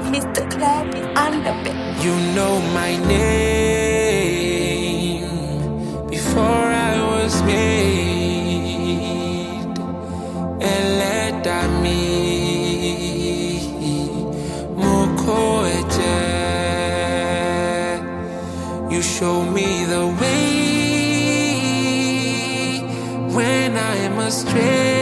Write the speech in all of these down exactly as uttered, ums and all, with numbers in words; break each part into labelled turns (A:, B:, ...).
A: Mister Club on the bed.
B: You know my name before I was made. Eleda mi moko eje. You show me the way when I am astray.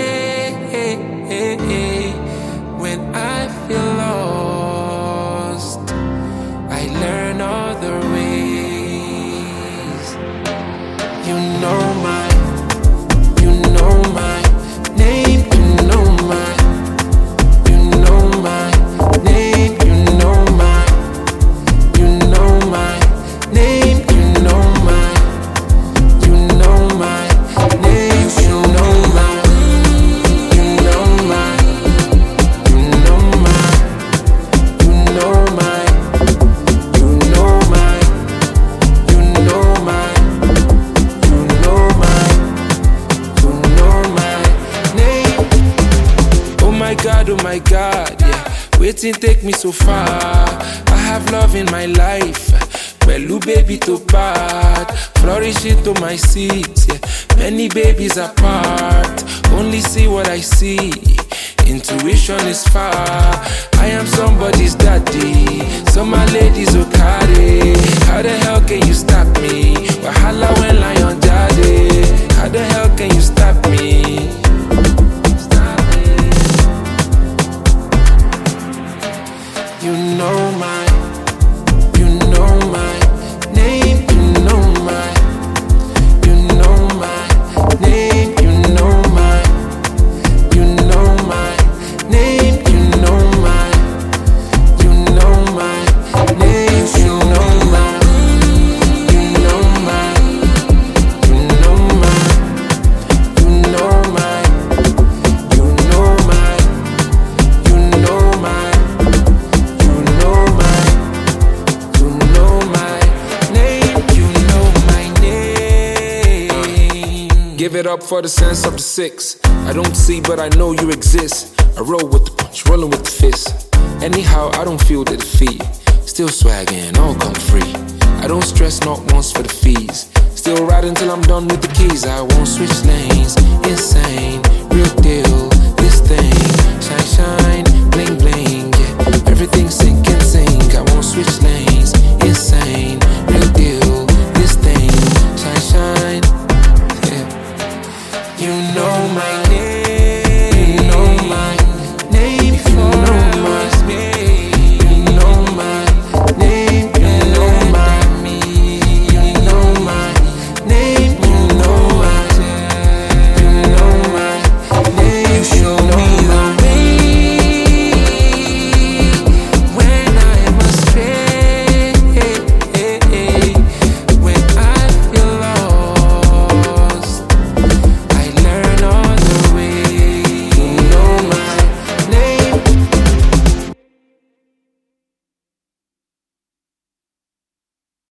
B: When I feel lost, I learn other ways. You know my, you know my name, you know my, you know my name, you know my, you know my name, you know my, you know my name, you know my, you know my. God, oh my God, yeah. Waiting take me so far. I have love in my life. Well, baby to part, flourish it to my seeds, yeah. Many babies apart, only see what I see. Intuition is far. I am somebody's daddy. So my ladies will carry. How the hell can you stop me? Wahala when lion daddy. How the hell can you stop me? You know my, you know my name, you know my, you know my name, you know my, you know my name, you know my, you know my name, you know my, you know my, you know my, you know my, you know my, you know my. Give it up for the sense of the six. I don't see, but I know you exist. I roll with the punch, rolling with the fist. Anyhow, I don't feel the defeat. Still swagging, all come free. I don't stress not once for the fees. Still riding till I'm done with the keys. I won't switch lanes, insane, real deal. This thing, shine, shine, bling, bling. Yeah, everything sing.